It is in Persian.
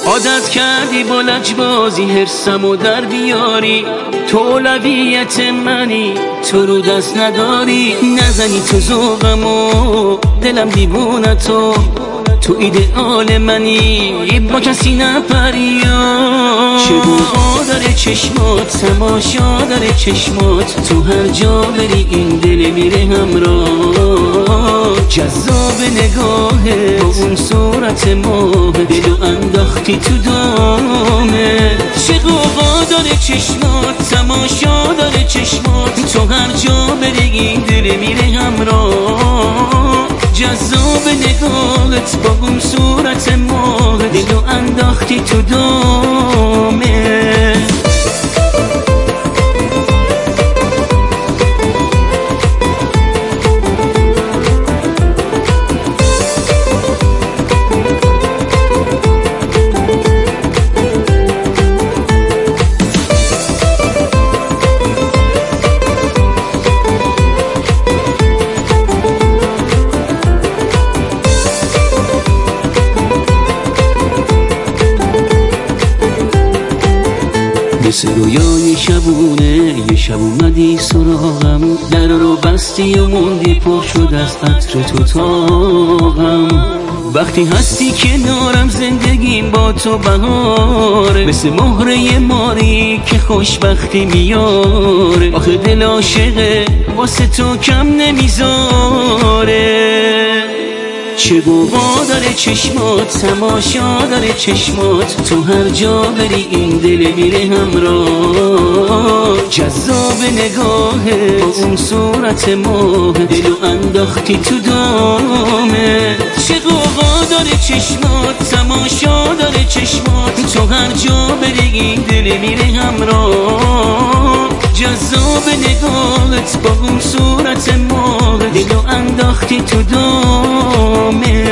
عادت کردی با لجبازی حرسمو در بیاری، تو اولویت منی، تو رو دست نداری. نزنی تو ذوقمو، دلم دیوونه تو ایدئال منی، با کسی نپری. چه بوها داره چشمات، تماشا داره چشمات، تو هر جا بری این دل میره همراه. جذاب نگاهت با اون صورت ماه، دلو انداختی تو دامه. چه قوقا داره چشمات، تماشا داره چشمات، تو هر جا بری این دل میره همراه. جذاب نگاهت با اون صورت ماه، دلو انداختی تو دامه. مثل رویای شبونه یه شب اومدی سراغم، در رو بستی و موندی پر شد از عطر تو تاقم. وقتی هستی کنارم زندگیم با تو بهاره، مثل مهره ماری که خوشبختی میاره. آخه دل عاشقه واسه تو کم نمیذاره. چه بوها داره چشمات، تماشا داره چشمات، تو هر جا بری این دل میره همراه. جذاب نگاهت با اون صورت ماه، دلو انداختی تو دامه. چه قوقا داره چشمات، تماشا داره چشمات، تو هر جا بری این دل میره همراه. جذاب نگاهت با اون صورت ماه، دلو انداختی تو دامه.